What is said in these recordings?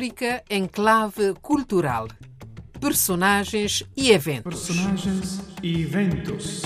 África em clave cultural. Personagens e eventos. Personagens e eventos.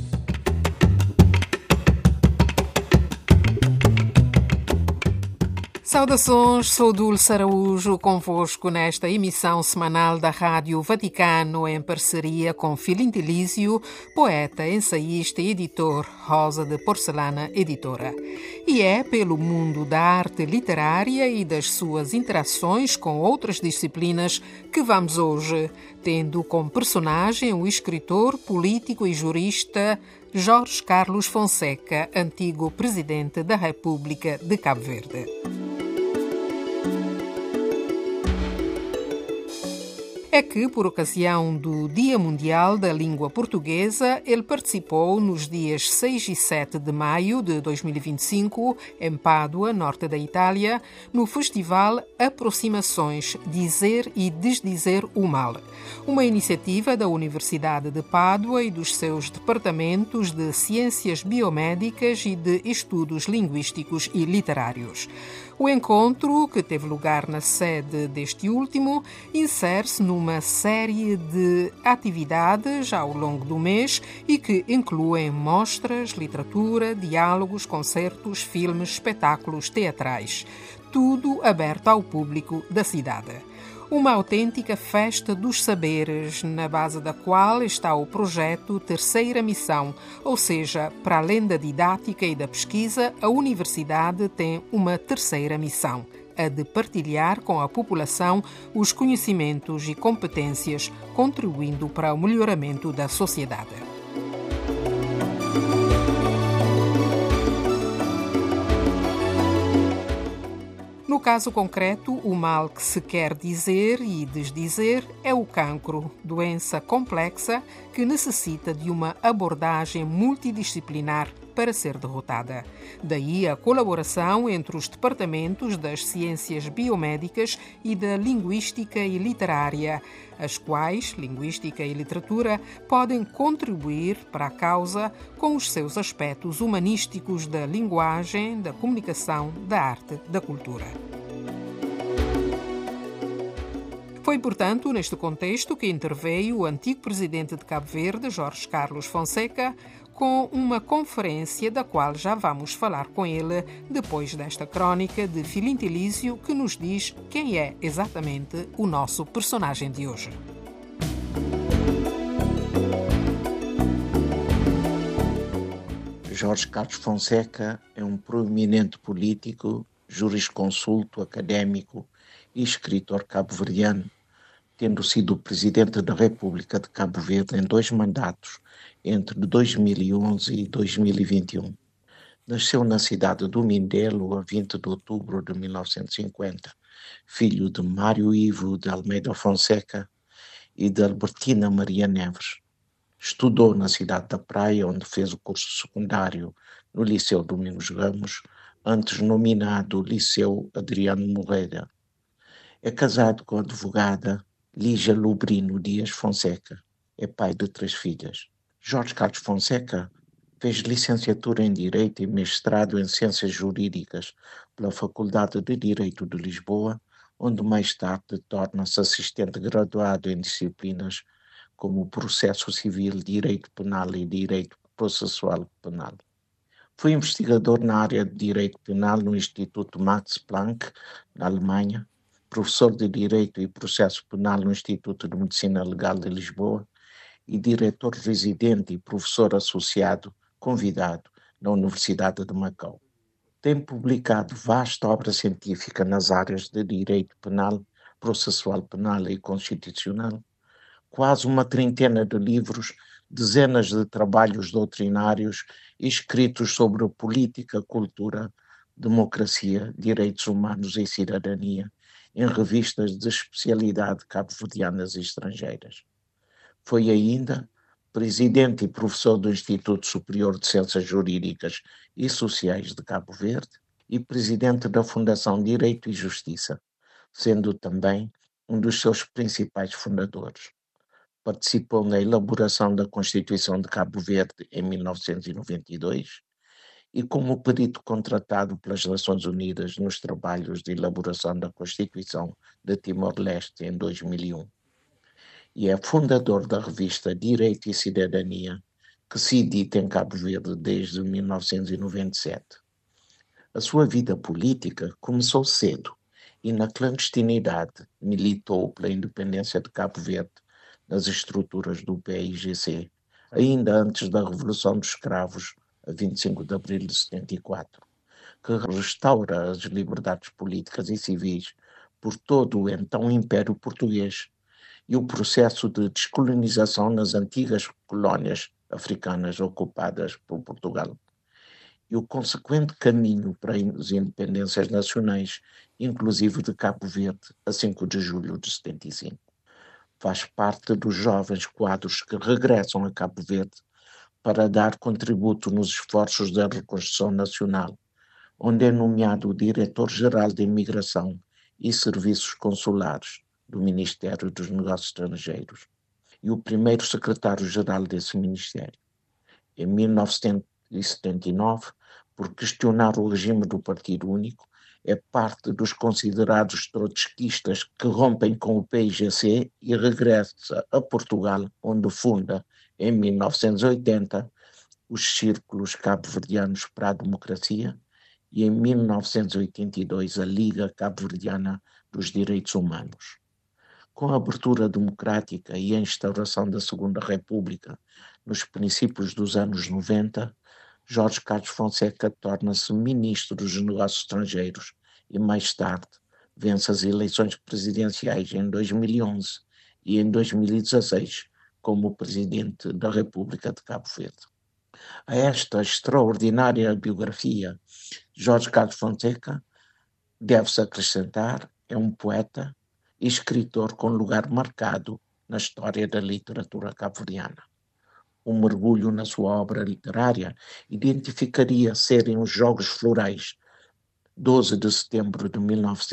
Saudações, sou Dulce Araújo, convosco nesta emissão semanal da Rádio Vaticano em parceria com Filintilísio, poeta, ensaísta e editor, Rosa de Porcelana Editora. E é pelo mundo da arte literária e das suas interações com outras disciplinas que vamos hoje, tendo como personagem o escritor, político e jurista Jorge Carlos Fonseca, antigo presidente da República de Cabo Verde. É que, por ocasião do Dia Mundial da Língua Portuguesa, ele participou nos dias 6 e 7 de maio de 2025, em Pádua, norte da Itália, no festival Aproximações, Dizer e Desdizer o Mal, uma iniciativa da Universidade de Pádua e dos seus departamentos de Ciências Biomédicas e de Estudos Linguísticos e Literários. O encontro, que teve lugar na sede deste último, insere-se numa série de atividades ao longo do mês e que incluem mostras, literatura, diálogos, concertos, filmes, espetáculos teatrais. Tudo aberto ao público da cidade. Uma autêntica festa dos saberes, na base da qual está o projeto Terceira Missão, ou seja, para além da didática e da pesquisa, a universidade tem uma terceira missão, a de partilhar com a população os conhecimentos e competências, contribuindo para o melhoramento da sociedade. No caso concreto, o mal que se quer dizer e desdizer é o cancro, doença complexa que necessita de uma abordagem multidisciplinar para ser derrotada. Daí a colaboração entre os departamentos das ciências biomédicas e da linguística e literária, as quais, linguística e literatura, podem contribuir para a causa com os seus aspectos humanísticos da linguagem, da comunicação, da arte, da cultura. Foi, portanto, neste contexto que interveio o antigo presidente de Cabo Verde, Jorge Carlos Fonseca, com uma conferência da qual já vamos falar com ele depois desta crónica de Filintilísio que nos diz quem é exatamente o nosso personagem de hoje. Jorge Carlos Fonseca é um proeminente político, jurisconsulto, académico e escritor cabo-verdiano, tendo sido presidente da República de Cabo Verde em 2 mandatos, entre 2011 e 2021. Nasceu na cidade do Mindelo a 20 de outubro de 1950, filho de Mário Ivo de Almeida Fonseca e de Albertina Maria Neves. Estudou na cidade da Praia, onde fez o curso secundário no Liceu Domingos Ramos, antes nominado Liceu Adriano Moreira. É casado com a advogada Lígia Lubrino Dias Fonseca. É pai de 3 filhas. Jorge Carlos Fonseca fez licenciatura em Direito e mestrado em Ciências Jurídicas pela Faculdade de Direito de Lisboa, onde mais tarde torna-se assistente graduado em disciplinas como Processo Civil, Direito Penal e Direito Processual Penal. Foi investigador na área de Direito Penal no Instituto Max Planck, na Alemanha, professor de Direito e Processo Penal no Instituto de Medicina Legal de Lisboa e diretor residente e professor associado convidado na Universidade de Macau. Tem publicado vasta obra científica nas áreas de Direito Penal, Processual Penal e Constitucional, quase uma 30 de livros, dezenas de trabalhos doutrinários escritos sobre política, cultura, democracia, direitos humanos e cidadania, em revistas de especialidade cabo-verdianas e estrangeiras. Foi ainda presidente e professor do Instituto Superior de Ciências Jurídicas e Sociais de Cabo Verde e presidente da Fundação Direito e Justiça, sendo também um dos seus principais fundadores. Participou na elaboração da Constituição de Cabo Verde em 1992 e como perito contratado pelas Nações Unidas nos trabalhos de elaboração da Constituição de Timor-Leste em 2001. E é fundador da revista Direito e Cidadania, que se edita em Cabo Verde desde 1997. A sua vida política começou cedo e, na clandestinidade, militou pela independência de Cabo Verde nas estruturas do PAIGC, ainda antes da Revolução dos Escravos, a 25 de abril de 74, que restaura as liberdades políticas e civis por todo o então Império Português e o processo de descolonização nas antigas colónias africanas ocupadas por Portugal, e o consequente caminho para as independências nacionais, inclusive de Cabo Verde, a 5 de julho de 75. Faz parte dos jovens quadros que regressam a Cabo Verde para dar contributo nos esforços da reconstrução nacional, onde é nomeado diretor-geral de Imigração e Serviços Consulares do Ministério dos Negócios Estrangeiros e o primeiro secretário-geral desse ministério. Em 1979, por questionar o regime do Partido Único, é parte dos considerados trotskistas que rompem com o PAIGC e regressa a Portugal, onde funda, em 1980, os Círculos Cabo-Verdianos para a Democracia e, em 1982, a Liga Cabo-Verdiana dos Direitos Humanos. Com a abertura democrática e a instauração da Segunda República nos princípios dos anos 90, Jorge Carlos Fonseca torna-se ministro dos Negócios Estrangeiros e, mais tarde, vence as eleições presidenciais em 2011 e em 2016 como presidente da República de Cabo Verde. A esta extraordinária biografia, Jorge Carlos Fonseca, deve-se acrescentar, é um poeta e escritor com lugar marcado na história da literatura cabo-verdiana. Um mergulho na sua obra literária identificaria serem os Jogos Florais, 12 de setembro de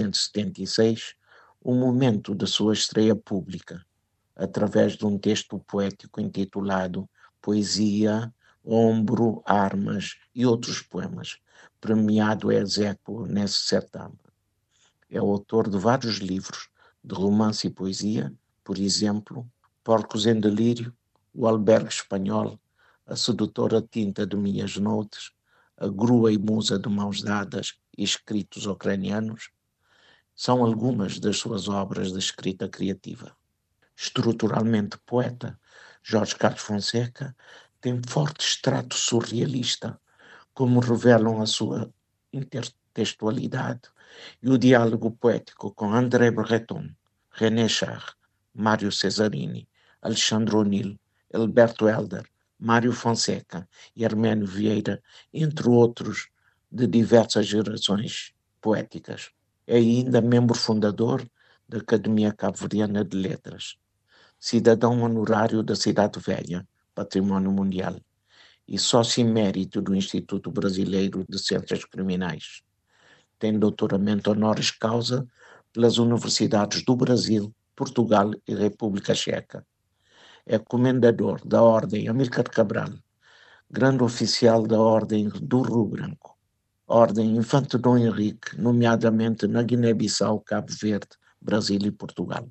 1976, o momento da sua estreia pública, através de um texto poético intitulado Poesia, Ombro, Armas e outros poemas, premiado ex aequo nesse certame. É autor de vários livros de romance e poesia, por exemplo, Porcos em Delírio, O Albergue Espanhol, A Sedutora Tinta de Minhas Notes, A Grua e Musa de Mãos Dadas e Escritos Ucranianos, são algumas das suas obras de escrita criativa. Estruturalmente poeta, Jorge Carlos Fonseca tem forte extrato surrealista, como revelam a sua intertextualidade e o diálogo poético com André Breton, René Char, Mário Cesarini, Alexandre O'Neill, Alberto Helder, Mário Fonseca e Arménio Vieira, entre outros, de diversas gerações poéticas. É ainda membro fundador da Academia Cabo-Verdiana de Letras, cidadão honorário da Cidade Velha, Património Mundial, e sócio emérito do Instituto Brasileiro de Ciências Criminais. Tem doutoramento honoris causa pelas universidades do Brasil, Portugal e República Checa. É comendador da Ordem Amílcar Cabral, grande oficial da Ordem do Rio Branco, Ordem Infante Dom Henrique, nomeadamente na Guiné-Bissau, Cabo Verde, Brasil e Portugal.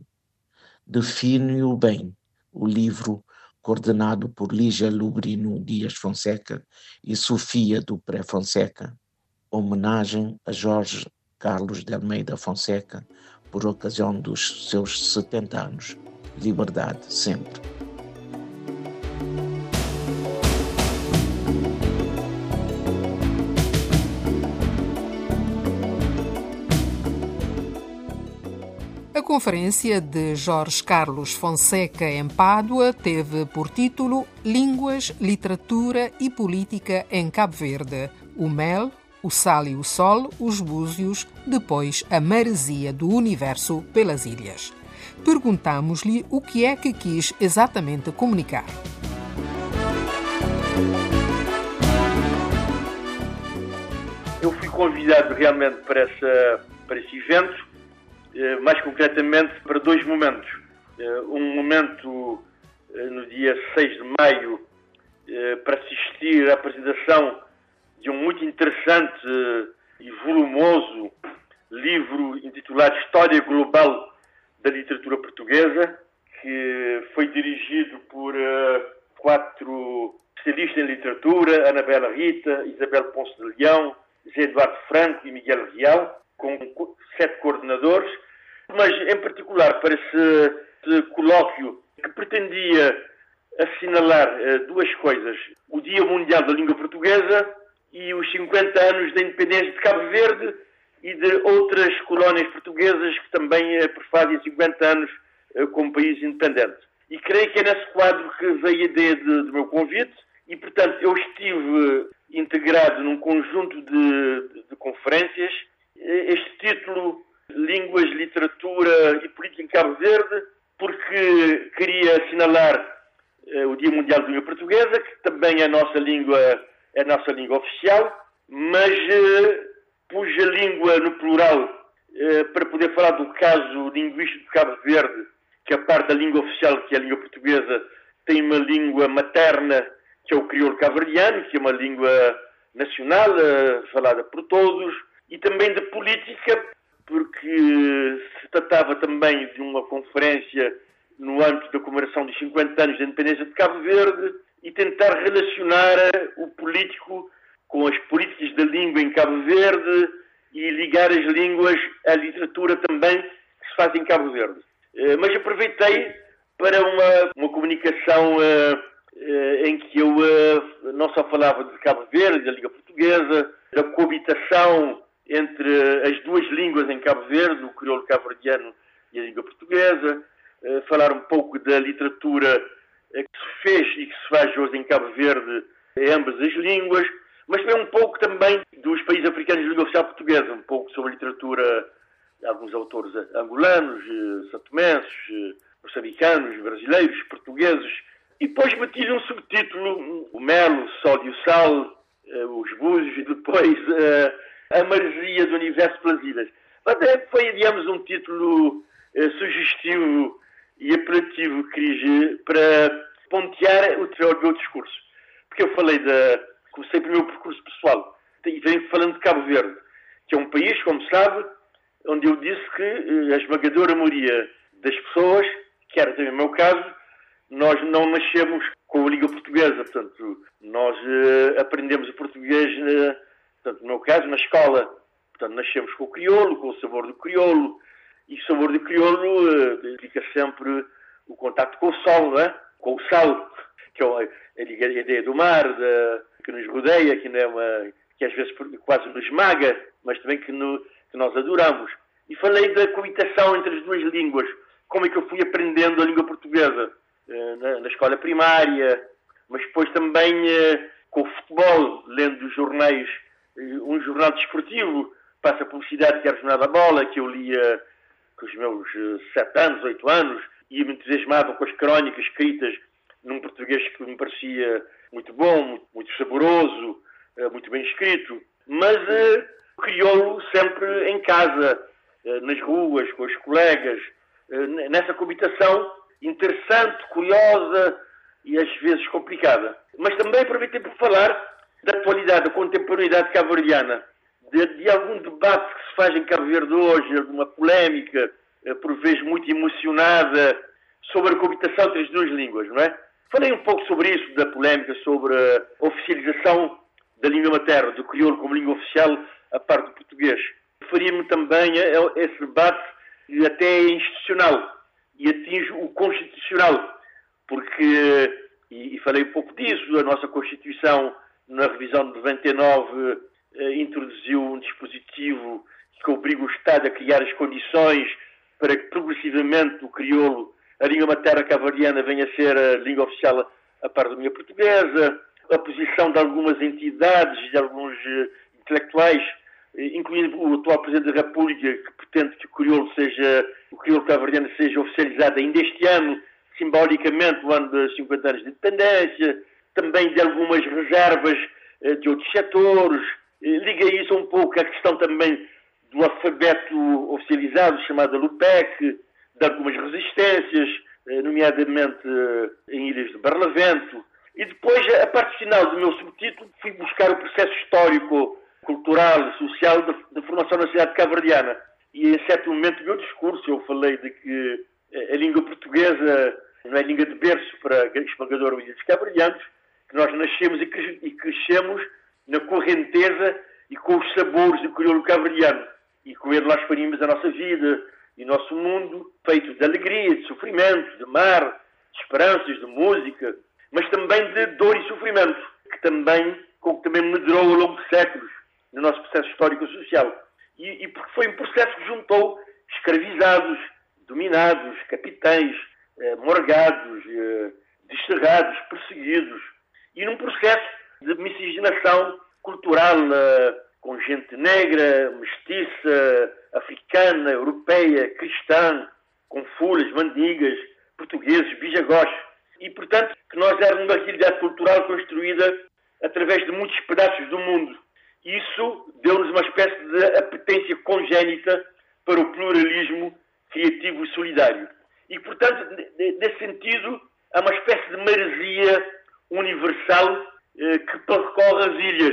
Define-o bem, o livro coordenado por Lígia Lubrino Dias Fonseca e Sofia Dupré Fonseca, homenagem a Jorge Carlos de Almeida Fonseca por ocasião dos seus 70 anos. Liberdade sempre. A conferência de Jorge Carlos Fonseca em Pádua teve por título Línguas, Literatura e Política em Cabo Verde, o mel, o sal e o sol, os búzios, depois a maresia do universo pelas ilhas. Perguntámos-lhe o que é que quis exatamente comunicar. Eu fui convidado realmente para esse evento, mais concretamente para dois momentos. Um momento no dia 6 de maio para assistir à apresentação de um muito interessante e volumoso livro intitulado História Global da Literatura Portuguesa, que foi dirigido por 4 especialistas em literatura: Anabela Rita, Isabel Ponce de Leão, José Eduardo Franco e Miguel Real, com 7 coordenadores, mas em particular para esse colóquio que pretendia assinalar 2 coisas: o Dia Mundial da Língua Portuguesa e os 50 anos da independência de Cabo Verde e de outras colónias portuguesas que também prefazem 50 anos como país independente. E creio que é nesse quadro que veio a ideia do meu convite e, portanto, eu estive integrado num conjunto de conferências. Este título, Línguas, Literatura e Política em Cabo Verde, porque queria assinalar o Dia Mundial da Língua Portuguesa, que também é a nossa língua oficial, mas pus a língua no plural para poder falar do caso linguístico de Cabo Verde, que a parte da língua oficial, que é a língua portuguesa, tem uma língua materna, que é o crioulo cabo-verdiano, que é uma língua nacional, falada por todos, e também de política, porque se tratava também de uma conferência no âmbito da comemoração dos 50 anos da independência de Cabo Verde e tentar relacionar o político com as políticas da língua em Cabo Verde e ligar as línguas à literatura também que se faz em Cabo Verde. Mas aproveitei para uma comunicação em que eu não só falava de Cabo Verde, da língua portuguesa, da coabitação entre as 2 línguas em Cabo Verde, o crioulo cabo-verdiano e a língua portuguesa, falar um pouco da literatura que se fez e que se faz hoje em Cabo Verde em ambas as línguas, mas também um pouco também dos países africanos de língua oficial portuguesa, um pouco sobre a literatura de alguns autores angolanos, santomenses, moçambicanos, brasileiros, portugueses. E depois meti um subtítulo: o mel, o sol e o sal, os búzios, e depois a maresia do universo pelas ilhas. Até foi, digamos, um título sugestivo e apelativo, Cris, para pontear o meu discurso. Porque eu comecei pelo meu percurso pessoal e venho falando de Cabo Verde, que é um país, como sabe, onde eu disse que a esmagadora maioria das pessoas, que era também o meu caso, nós não nascemos com a língua portuguesa. Portanto, nós aprendemos o português, portanto, no meu caso, na escola. Portanto, nascemos com o crioulo, com o sabor do crioulo, e o sabor do crioulo fica sempre o contacto com o sol, não é? Com o sal, que é a ideia do mar, que nos rodeia, que às vezes quase nos esmaga, mas também que nós adoramos. E falei da coabitação entre as 2 línguas, como é que eu fui aprendendo a língua portuguesa na escola primária, mas depois também com o futebol, lendo os jornais, um jornal desportivo, passa a publicidade, que era o Jornal da Bola, que eu lia com os meus 7 anos, 8 anos, e me entusiasmava com as crónicas escritas num português que me parecia muito bom, muito saboroso, muito bem escrito. Mas o crioulo sempre em casa, nas ruas, com os colegas, nessa coabitação interessante, curiosa e às vezes complicada. Mas também aproveitei para falar da atualidade, da contemporaneidade cabo-verdiana, de algum debate que se faz em Cabo Verde hoje, alguma polémica, por vezes muito emocionada, sobre a coabitação entre as 2 línguas, não é? Falei um pouco sobre isso, da polémica sobre a oficialização da língua materna, do crioulo como língua oficial, a par do português. Referia-me também a esse debate que até é institucional e atinge o constitucional, porque, e falei um pouco disso, a nossa Constituição, na revisão de 99, introduziu um dispositivo que obriga o Estado a criar as condições para que progressivamente o crioulo, a língua materna cabo-verdiana, venha a ser a língua oficial a par da língua portuguesa. A posição de algumas entidades e de alguns intelectuais, incluindo o atual Presidente da República, que pretende que o crioulo cabo-verdiano seja oficializado ainda este ano, simbolicamente, o ano dos 50 anos de independência, também de algumas reservas de outros setores. Liga isso um pouco à questão também do alfabeto oficializado, chamado LUPEC, de algumas resistências, nomeadamente em ilhas de Barlavento. E depois, a parte final do meu subtítulo, fui buscar o processo histórico, cultural e social da formação na sociedade cabo-verdiana. E em certo momento do meu discurso eu falei de que a língua portuguesa não é língua de berço para a esmagadora maioria dos cabo-verdianos, que nós nascemos e crescemos na correnteza e com os sabores do crioulo cabo-verdiano. E com ele nós faríamos a nossa vida e o nosso mundo feito de alegria, de sofrimento, de mar, de esperanças, de música, mas também de dor e sofrimento, que também medrou ao longo de séculos no nosso processo histórico-social. E porque foi um processo que juntou escravizados, dominados, capitães, morgados, desterrados, perseguidos, e num processo de miscigenação cultural com gente negra, mestiça, africana, europeia, cristã, com fulas, mandigas, portugueses, bijagós. E, portanto, que nós éramos uma realidade cultural construída através de muitos pedaços do mundo. Isso deu-nos uma espécie de apetência congénita para o pluralismo criativo e solidário. E, portanto, nesse sentido, há uma espécie de maresia universal que percorre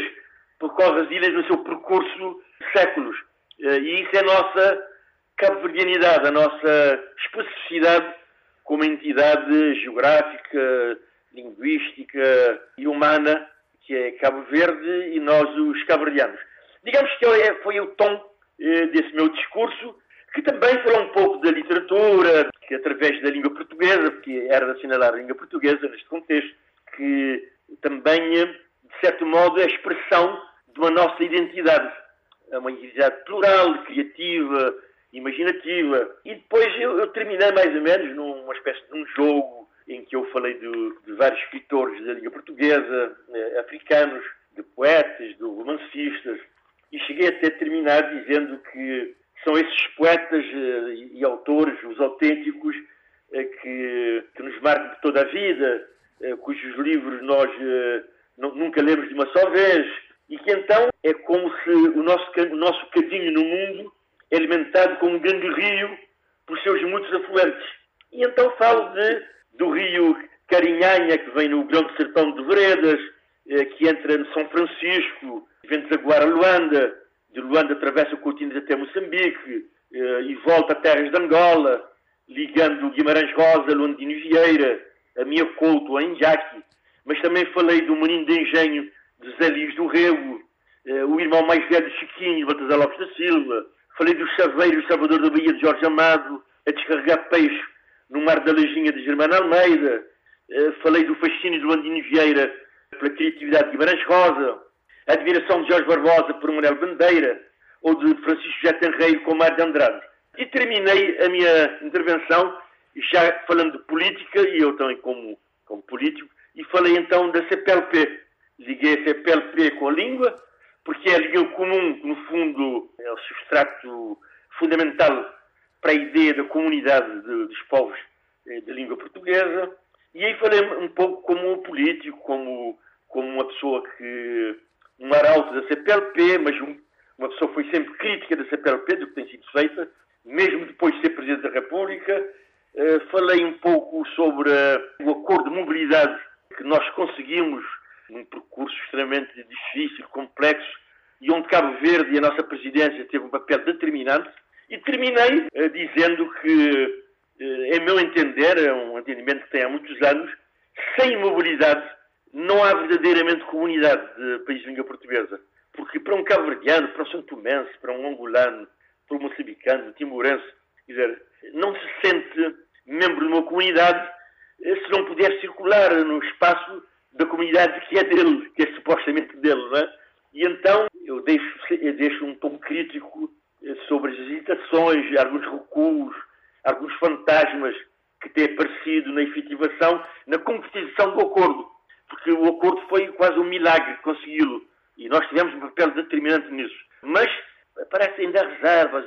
as ilhas no seu percurso de séculos. E isso é a nossa cabo-verdianidade, a nossa especificidade como entidade geográfica, linguística e humana, que é Cabo Verde e nós, os cabo-verdianos. Digamos que foi o tom desse meu discurso, que também falou um pouco da literatura, que através da língua portuguesa, porque era de assinalar a língua portuguesa neste contexto, que também, de certo modo, é a expressão de uma nossa identidade. É uma identidade plural, criativa, imaginativa. E depois eu terminei mais ou menos numa espécie de um jogo em que eu falei de vários escritores da língua portuguesa, africanos, de poetas, de romancistas, e cheguei até a terminar dizendo que são esses poetas e autores, os autênticos, que nos marcam de toda a vida, cujos livros nós nunca lemos de uma só vez, e que então é como se o nosso cadinho no mundo é alimentado com um grande rio por seus muitos afluentes. E então falo do rio Carinhanha, que vem no grão de sertão de Veredas, que entra no São Francisco, vem desaguar a Luanda, de Luanda atravessa o Coutinho até Moçambique e volta a terras de Angola, ligando Guimarães Rosa, Luandino Vieira, a Mia Couto, a Injaqui. Mas também falei do menino de engenho de Zé Lives do Rego, o irmão mais velho de Chiquinho, Baltazar Lopes da Silva. Falei do chaveiro, Salvador da Bahia de Jorge Amado, a descarregar peixe no Mar da Lajinha de Germano Almeida. Falei do fascínio de Luandino Vieira pela criatividade de Guimarães Rosa, a admiração de Jorge Barbosa por Manuel Bandeira, ou de Francisco José Tenreiro com Mário de Andrade. E terminei a minha intervenção já falando de política, e eu também como político, e falei então da CPLP. Liguei a CPLP com a língua, porque é a língua comum, que no fundo é o substrato fundamental para a ideia da comunidade dos povos de língua portuguesa. E aí falei um pouco como um político, como uma pessoa que... um arauto da CPLP, mas uma pessoa que foi sempre crítica da CPLP, do que tem sido feita, mesmo depois de ser Presidente da República. Falei um pouco sobre o acordo de mobilidade que nós conseguimos num percurso extremamente difícil, complexo, e onde Cabo Verde e a nossa presidência teve um papel determinante. E terminei dizendo que, em meu entender, é um entendimento que tem há muitos anos, sem mobilidade não há verdadeiramente comunidade de país de língua portuguesa. Porque para um cabo-verdiano, para um santomense, para um angolano, para um moçambicano, timorense, quer dizer, não se sente membro de uma comunidade se não puder circular no espaço da comunidade que é dele, que é supostamente dele, não é? E então eu deixo um tom crítico sobre as hesitações, alguns recuos, alguns fantasmas que têm aparecido na efetivação, na concretização do acordo. Porque o acordo foi quase um milagre consegui-lo. E nós tivemos um papel determinante nisso. Mas parece ainda reservas,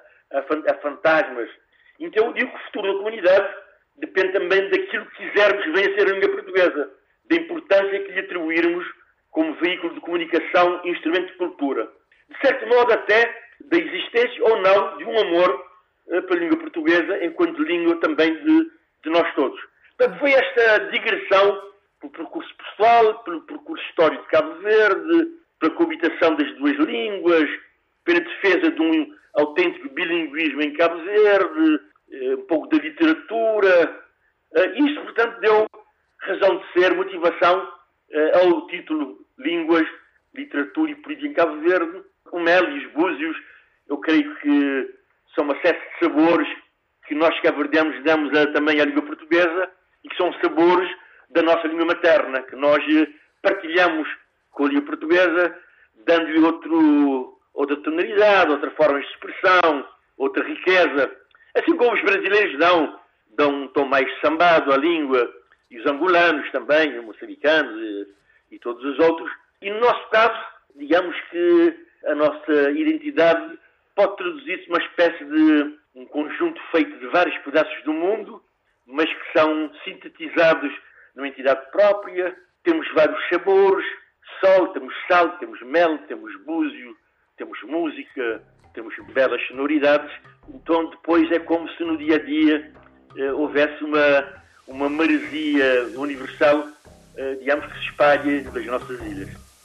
a fantasmas. Então eu digo que o futuro da comunidade depende também daquilo que quisermos que venha a ser a língua portuguesa. Da importância que lhe atribuirmos como veículo de comunicação e instrumento de cultura. De certo modo até da existência ou não de um amor pela língua portuguesa enquanto língua também de nós todos. Portanto, foi esta digressão pelo percurso pessoal, pelo percurso histórico de Cabo Verde, pela coabitação das duas línguas, pela defesa de um autêntico bilinguismo em Cabo Verde, um pouco da literatura. Isto, portanto, deu razão de ser, motivação ao título Línguas, Literatura e Política em Cabo Verde. O mel e os búzios, eu creio que são uma série de sabores que nós cabo-verdianos damos também à língua portuguesa e que são sabores da nossa língua materna, que nós partilhamos com a língua portuguesa, dando-lhe outra tonalidade, outra forma de expressão, outra riqueza. Assim como os brasileiros dão um tom mais sambado à língua, e os angolanos também, os moçambicanos e todos os outros. E no nosso caso, digamos que a nossa identidade pode traduzir-se numa espécie de um conjunto feito de vários pedaços do mundo, mas que são sintetizados numa entidade própria. Temos vários sabores, sol, temos sal, temos mel, temos búzio, temos música, temos belas sonoridades. Então depois é como se no dia a dia houvesse uma maresia universal, digamos, que se espalha das nossas ilhas.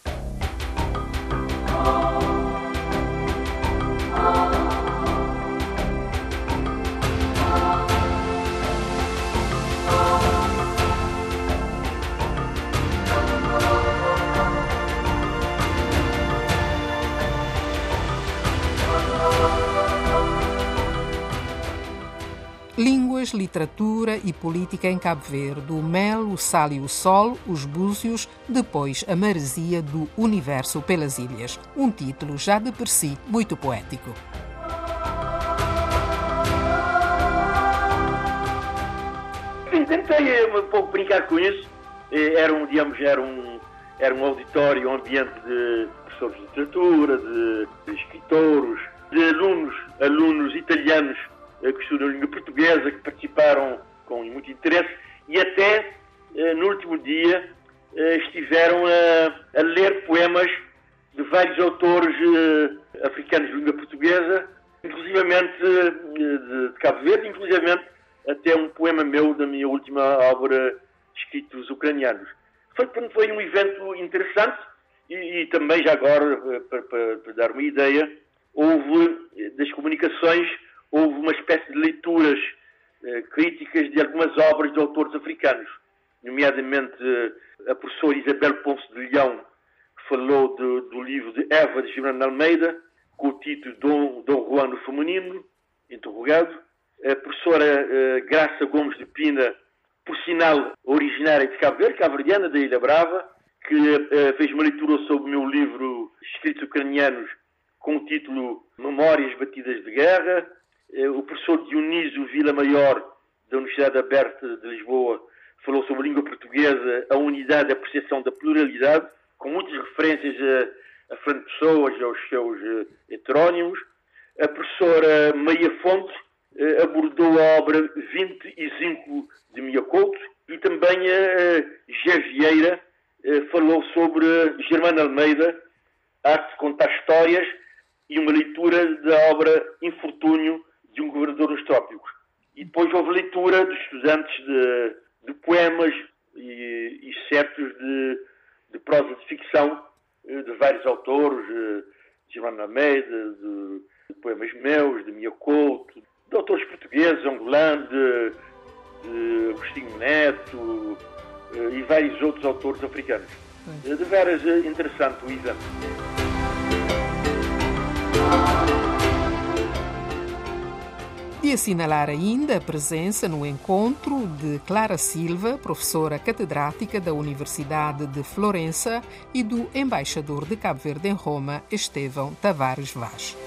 Línguas, literatura e política em Cabo Verde, o mel, o sal e o sol, os búzios, depois a maresia do universo pelas ilhas. Um título já de per si muito poético. Sim, tentei um pouco brincar com isso. Era um auditório, um ambiente de professores de literatura, de escritores, de alunos italianos que estudam a língua portuguesa, que participaram com muito interesse e até no último dia estiveram a ler poemas de vários autores africanos de língua portuguesa, inclusivamente de Cabo Verde, inclusivamente até um poema meu da minha última obra, Escritos Ucranianos. Foi um evento interessante e também, já agora, para dar uma ideia, das comunicações, houve uma espécie de leituras críticas de algumas obras de autores africanos, nomeadamente a professora Isabel Ponce de Leão, que falou do livro de Eva de Gibran Almeida, com o título Dom Juan no Feminino, interrogado. A professora Graça Gomes de Pina, por sinal originária de Cabo Verde, cabo-verdiana, da Ilha Brava, que fez uma leitura sobre o meu livro Escritos Ucranianos, com o título Memórias Batidas de Guerra. O professor Dionísio Vila Maior, da Universidade Aberta de Lisboa, falou sobre a língua portuguesa, a unidade e a apreciação da pluralidade, com muitas referências a Fernando Pessoa e aos seus heterónimos. A professora Maria Fonte abordou a obra 25 de Mia Couto e também a Gé Vieira falou sobre Germano Almeida, Arte de Contar Histórias, e uma leitura da obra Infortúnio de um Governador nos Trópicos. E depois houve leitura dos estudantes de poemas e certos de prosa de ficção de vários autores, de Germano Almeida, de poemas meus, de Mia Couto, de autores portugueses, angolanos, de Agostinho Neto e vários outros autores africanos. De veras interessante o evento. E assinalar ainda a presença no encontro de Clara Silva, professora catedrática da Universidade de Florença, e do embaixador de Cabo Verde em Roma, Estevão Tavares Vaz.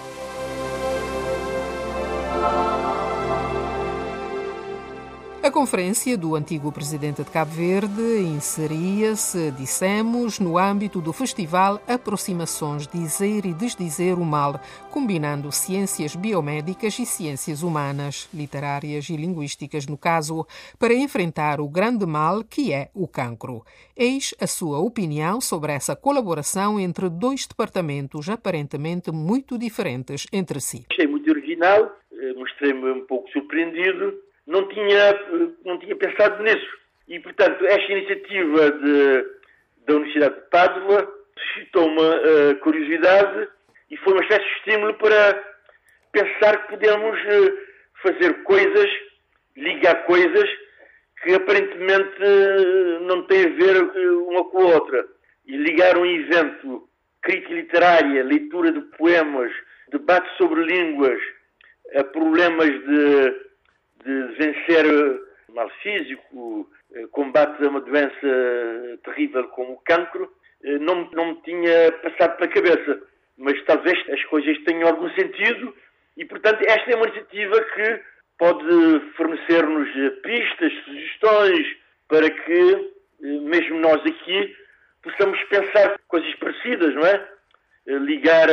A conferência do antigo presidente de Cabo Verde inseria-se, dissemos, no âmbito do festival Aproximações Dizer e Desdizer o Mal, combinando ciências biomédicas e ciências humanas, literárias e linguísticas, no caso, para enfrentar o grande mal que é o cancro. Eis a sua opinião sobre essa colaboração entre dois departamentos aparentemente muito diferentes entre si. Achei muito original, mostrei-me um pouco surpreendido. Não tinha pensado nisso. E, portanto, esta iniciativa da Universidade de Pádua suscitou uma curiosidade e foi uma espécie de estímulo para pensar que podemos fazer coisas, ligar coisas que aparentemente não têm a ver uma com a outra. E ligar um evento, crítica literária, leitura de poemas, debate sobre línguas, a problemas de vencer mal físico, combate a uma doença terrível como o cancro, não me tinha passado pela cabeça. Mas talvez as coisas tenham algum sentido e, portanto, esta é uma iniciativa que pode fornecer-nos pistas, sugestões, para que, mesmo nós aqui, possamos pensar coisas parecidas, não é? Ligar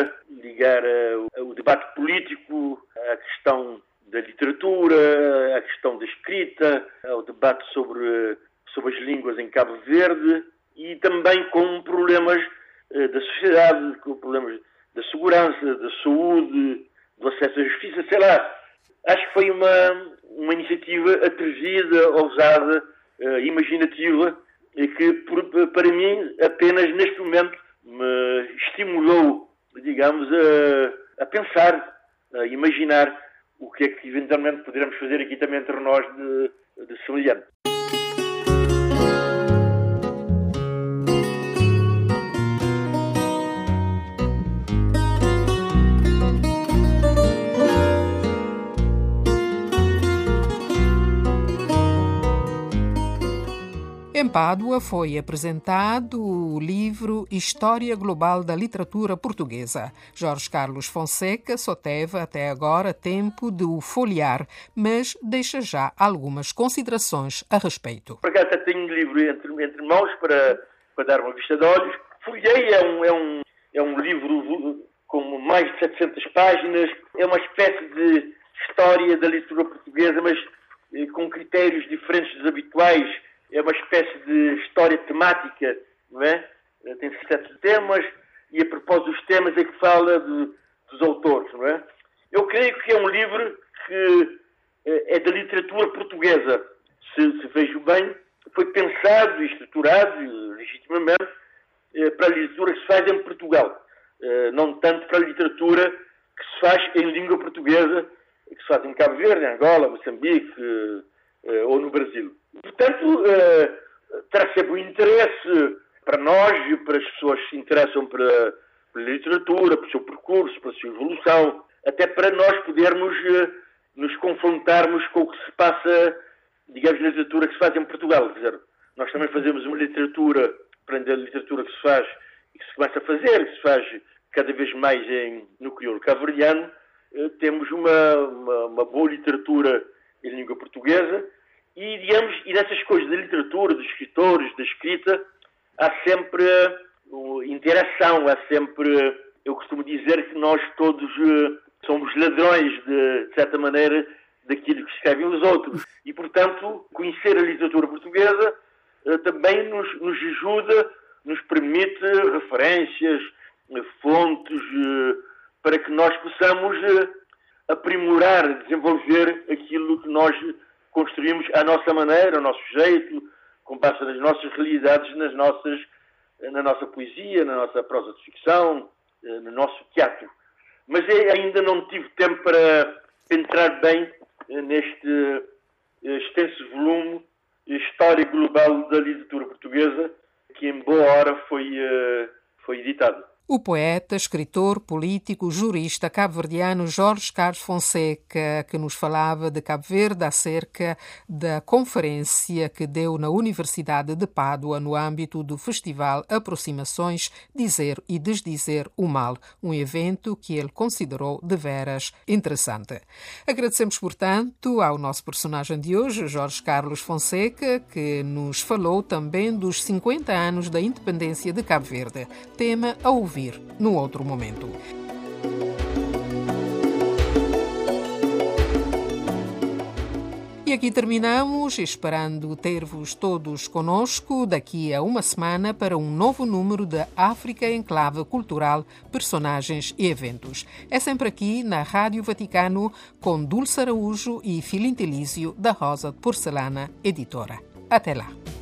o debate político à questão da literatura, à questão da escrita, ao debate sobre as línguas em Cabo Verde e também com problemas da sociedade, com problemas da segurança, da saúde, do acesso à justiça, sei lá. Acho que foi uma iniciativa atrevida, ousada, imaginativa, e que, para mim, apenas neste momento me estimulou, digamos, a pensar, a imaginar o que é que eventualmente poderemos fazer aqui também entre nós de semelhante. Em Pádua foi apresentado o livro História Global da Literatura Portuguesa. Jorge Carlos Fonseca só teve até agora tempo de o folhear, mas deixa já algumas considerações a respeito. Por acaso até tenho um livro entre mãos para dar uma vista de olhos. Folhei, é um livro com mais de 700 páginas, é uma espécie de história da literatura portuguesa, mas com critérios diferentes dos habituais. É uma espécie de história temática, não é? Tem 7 temas e a propósito dos temas é que fala dos autores, não é? Eu creio que é um livro que é da literatura portuguesa. Se vejo bem, foi pensado e estruturado, legitimamente, para a literatura que se faz em Portugal. Não tanto para a literatura que se faz em língua portuguesa, que se faz em Cabo Verde, em Angola, Moçambique ou no Brasil. Portanto, terá sempre um interesse para nós e para as pessoas que se interessam pela literatura, pelo seu percurso, pela sua evolução, até para nós podermos nos confrontarmos com o que se passa, digamos, na literatura que se faz em Portugal. Quer dizer, nós também fazemos uma literatura, aprender a literatura que se faz e que se começa a fazer, que se faz cada vez mais no crioulo cabo-verdiano. Temos uma boa literatura em língua portuguesa. E, digamos, nessas coisas da literatura, dos escritores, da escrita, há sempre interação, há sempre... Eu costumo dizer que nós todos somos ladrões, de certa maneira, daquilo que escrevem os outros. E, portanto, conhecer a literatura portuguesa também nos ajuda, nos permite referências, fontes, para que nós possamos aprimorar, desenvolver aquilo que nós construímos à nossa maneira, ao nosso jeito, com base nas nossas realidades, na nossa poesia, na nossa prosa de ficção, no nosso teatro. Mas ainda não tive tempo para entrar bem neste extenso volume História Global da Literatura Portuguesa, que em boa hora foi editado. O poeta, escritor, político, jurista cabo-verdiano Jorge Carlos Fonseca, que nos falava de Cabo Verde acerca da conferência que deu na Universidade de Pádua no âmbito do festival Aproximações, Dizer e Desdizer o Mal, um evento que ele considerou deveras interessante. Agradecemos, portanto, ao nosso personagem de hoje, Jorge Carlos Fonseca, que nos falou também dos 50 anos da independência de Cabo Verde, tema a ouvir num outro momento. E aqui terminamos, esperando ter-vos todos conosco daqui a uma semana para um novo número da África Enclave Cultural, Personagens e Eventos. É sempre aqui na Rádio Vaticano com Dulce Araújo e Filintelísio da Rosa de Porcelana, editora. Até lá.